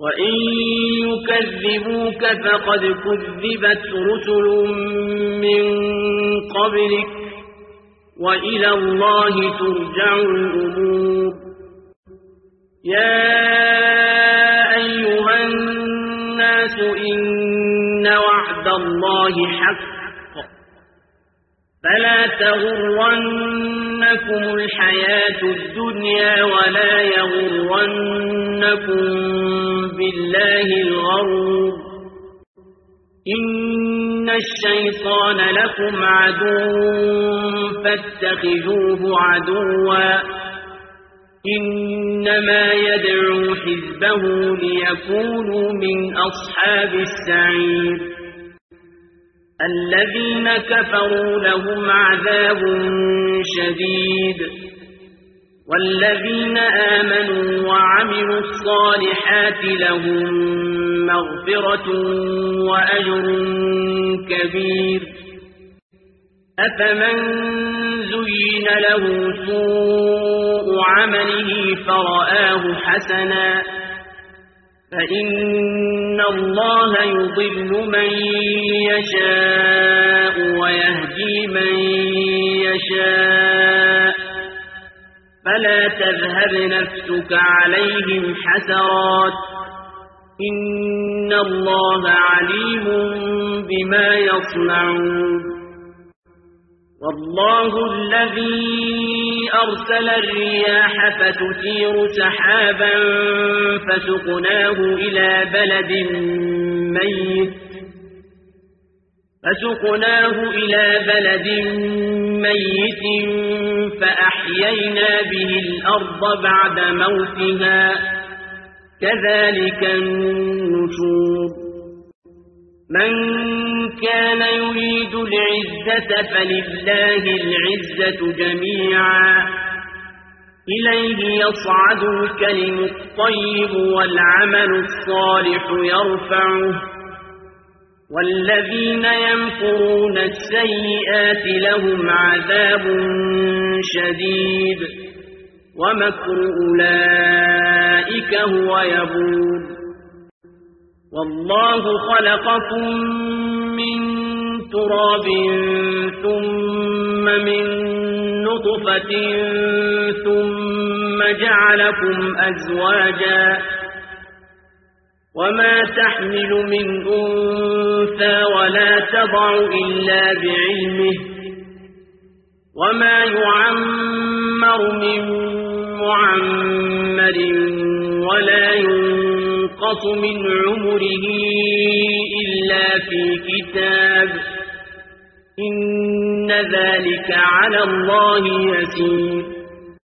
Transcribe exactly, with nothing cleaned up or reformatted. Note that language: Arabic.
وإن يكذبوك فقد كذبت رسل من قبلك وإلى الله ترجع الأمور يا أيها الناس إن وعد الله حق فلا تغرنكم الحياة الدنيا ولا يغرنكم بالله الغرور إن الشيطان لكم عدو فاتخذوه عدوا إنما يدعو حزبه ليكونوا من أصحاب السعير الذين كفروا لهم عذاب شديد والذين آمنوا وعملوا الصالحات لهم مغفرة وأجر كبير أفمن زين له سوء عمله فرآه حسنا فإن الله يضل من يشاء ويهدي من يشاء فلا تذهب نفسك عليهم حسرات إن الله عليم بما يصنعون والله الذي أرسل الرياح فتثير سحابا فسقناه إلى بلد ميت فسقناه إلى بلد ميت فأحيينا به الأرض بعد موتها كذلك النشور من كان يريد العزة فلله العزة جميعا إليه يصعد الكلم الطيب والعمل الصالح يرفعه والذين يمكرون السيئات لهم عذاب شديد ومكر أولئك هو يبور والله خلقكم من تراب ثم من نطفة ثم جعلكم أزواجا وما تحمل من أنثى ولا تضع إلا بعلمه وما يعمر من معمر ولا ينقص من عمره إلا في كتاب إن ذلك على الله يسير